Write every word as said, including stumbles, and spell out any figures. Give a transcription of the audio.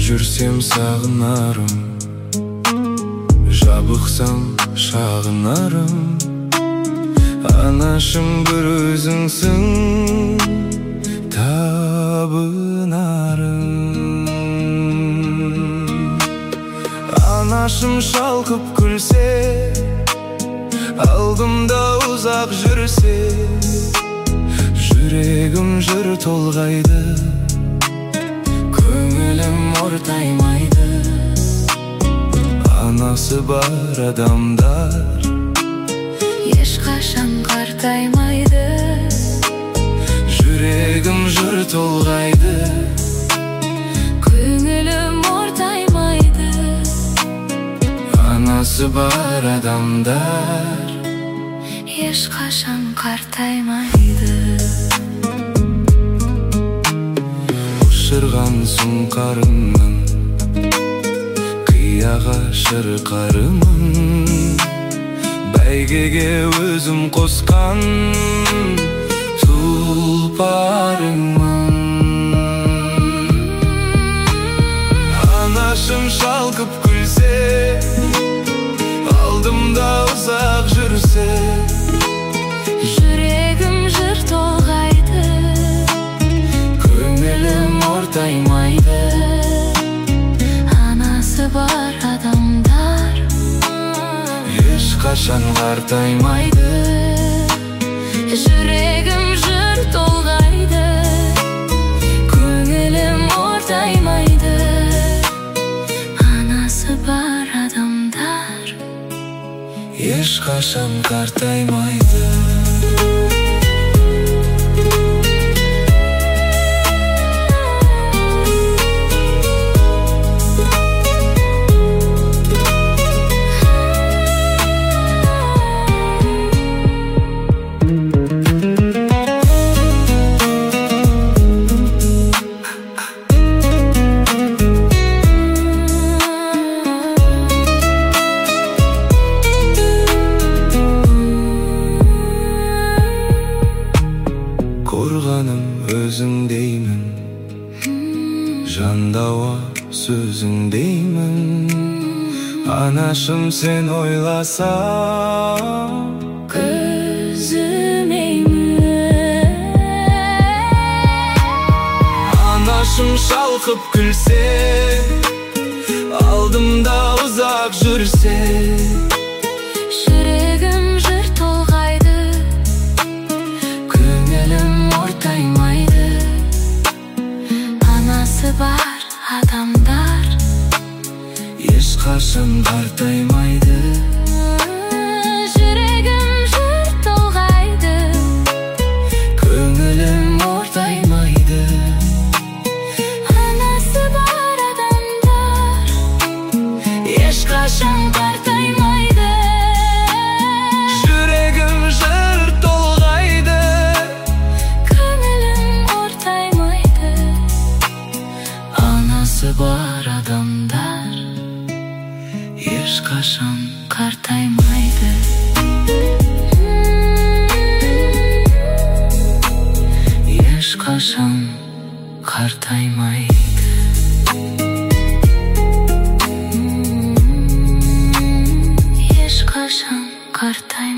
жүрсем сағынарым, жабықсам шағынарым. Анашым бір өзіңсің, табынарым. Анашым шалқып күлсе, алдымда ұзақ жүрсе, жүрегім жыр толғайды, көңілім ортаймайды. Анасы бар адамдар ешқашан қартаймайды. Жүрегім жыр толғайды, көңілім ортаймайды. Анасы бар адамдар ешқашан қартаймайды. Ұшырған сұңқарымның қияға шырқарымын, бәйгеге өзім қосқан тұлпарымын. Анашым шалқып күлсе, алдымда ұзақ жүрсе, жүрегім жыр толғайды, көңілім ортаймайды. анасы бар адамдар ешқашан қартаймайды. жүрегім жыр толғайды, көңілім ортаймайды. анасы бар адамдар ешқашан қартаймайды. Қорғаным өзіңдеймін, жандауа сөзіңдеймін. Анашым сен ойласам көзімеймін. Анашым шалқып күлсе, алдымда ұзақ жүрсе, жүрегім жыр толғайды, көңілім ортаймайды. анасы бар адамдар ешқашан қартаймайды. жүрегім жыр толғайды, көңілім ортаймайды. анасы бар адамдар ешқашан қартаймайды. Жүрегім жыр толғайды, көңілім ортаймайды. анасы бар адамдар ешқашан қартаймайды. ешқашан қартаймайды. ешқашан қартаймайды.